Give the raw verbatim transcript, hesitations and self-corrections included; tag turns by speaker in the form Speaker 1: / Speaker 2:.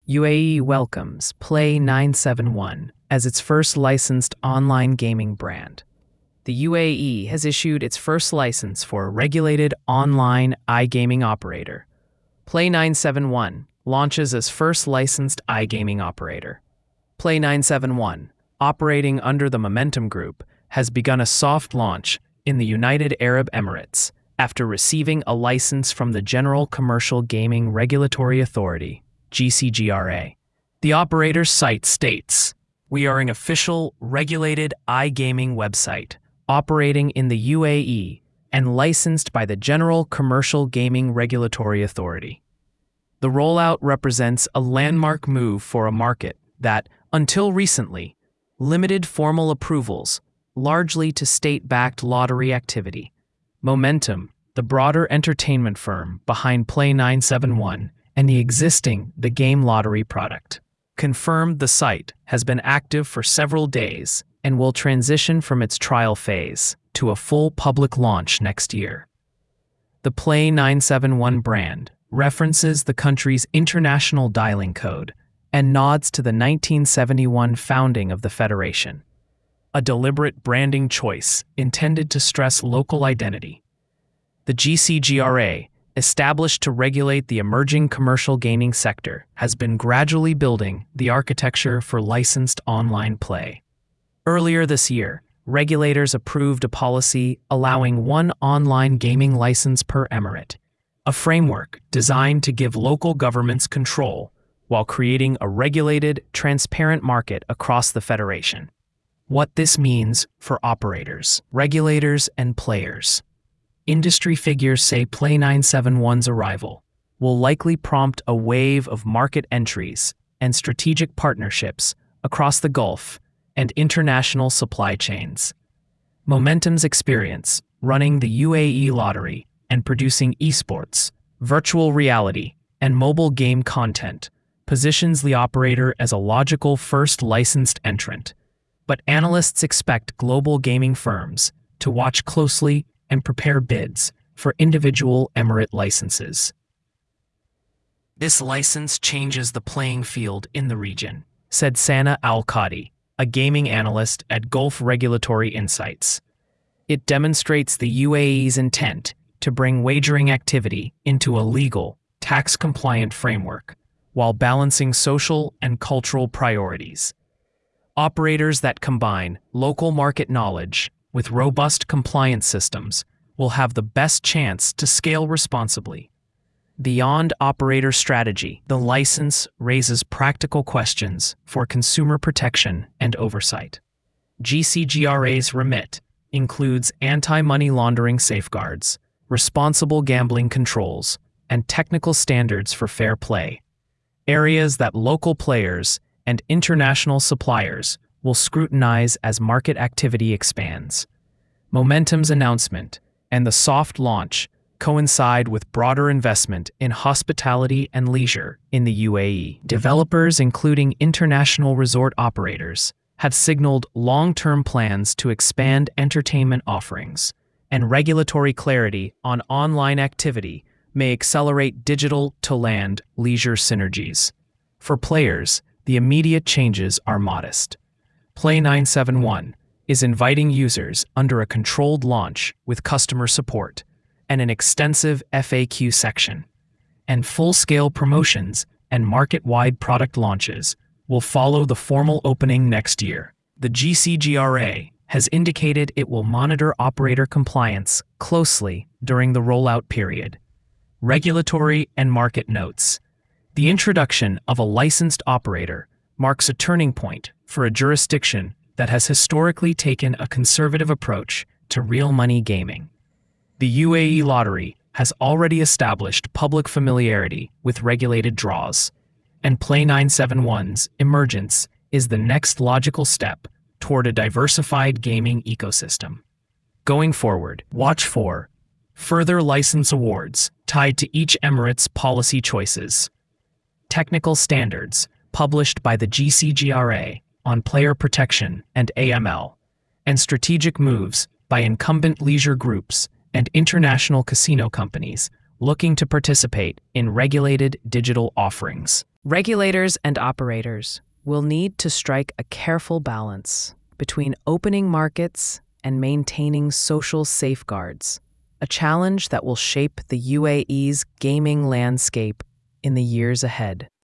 Speaker 1: U A E welcomes Play nine seven one as its first licensed online gaming brand. The U A E has issued its first license for a regulated online iGaming operator. Play nine seven one launches as first licensed iGaming operator. Play nine seven one, operating under the Momentum Group, has begun a soft launch in the United Arab Emirates after receiving a license from the General Commercial Gaming Regulatory Authority, G C G R A. The operator's site states, "We are an official, regulated iGaming website operating in the U A E and licensed by the General Commercial Gaming Regulatory Authority." The rollout represents a landmark move for a market that, until recently, limited formal approvals largely to state-backed lottery activity. Momentum, the broader entertainment firm behind Play nine seven one and the existing The Game Lottery product, confirmed the site has been active for several days and will transition from its trial phase to a full public launch next year. The Play nine seven one brand references the country's international dialing code and nods to the nineteen seventy-one founding of the federation, a deliberate branding choice intended to stress local identity. The G C G R A, established to regulate the emerging commercial gaming sector, has been gradually building the architecture for licensed online play. Earlier this year, regulators approved a policy allowing one online gaming license per emirate, a framework designed to give local governments control while creating a regulated, transparent market across the federation. What this means for operators, regulators, and players. Industry figures say Play nine seven one's arrival will likely prompt a wave of market entries and strategic partnerships across the Gulf and international supply chains. Momentum's experience running the U A E lottery and producing esports, virtual reality, and mobile game content positions the operator as a logical first licensed entrant. But analysts expect global gaming firms to watch closely and prepare bids for individual emirate licenses. This license changes the playing field in the region, said Sana Al-Qadi, a gaming analyst at Gulf Regulatory Insights. It demonstrates the U A E's intent to bring wagering activity into a legal, tax-compliant framework while balancing social and cultural priorities. Operators that combine local market knowledge with robust compliance systems will have the best chance to scale responsibly. Beyond operator strategy, the license raises practical questions for consumer protection and oversight. G C G R A's remit includes anti-money laundering safeguards, responsible gambling controls, and technical standards for fair play, areas that local players and international suppliers will scrutinize as market activity expands. Momentum's announcement and the soft launch coincide with broader investment in hospitality and leisure in the U A E. Developers, including international resort operators, have signaled long-term plans to expand entertainment offerings, and regulatory clarity on online activity may accelerate digital-to-land leisure synergies. For players, the immediate changes are modest. Play nine seven one is inviting users under a controlled launch with customer support and an extensive F A Q section, and full-scale promotions and market-wide product launches will follow the formal opening next year. The G C G R A has indicated it will monitor operator compliance closely during the rollout period. Regulatory and market notes. The introduction of a licensed operator marks a turning point for a jurisdiction that has historically taken a conservative approach to real money gaming. The U A E lottery has already established public familiarity with regulated draws, and Play nine seven one's emergence is the next logical step toward a diversified gaming ecosystem. Going forward, watch for further license awards tied to each emirate's policy choices, technical standards published by the G C G R A on player protection and A M L, and strategic moves by incumbent leisure groups and international casino companies looking to participate in regulated digital offerings. Regulators and operators will need to strike a careful balance between opening markets and maintaining social safeguards, a challenge that will shape the U A E's gaming landscape in the years ahead.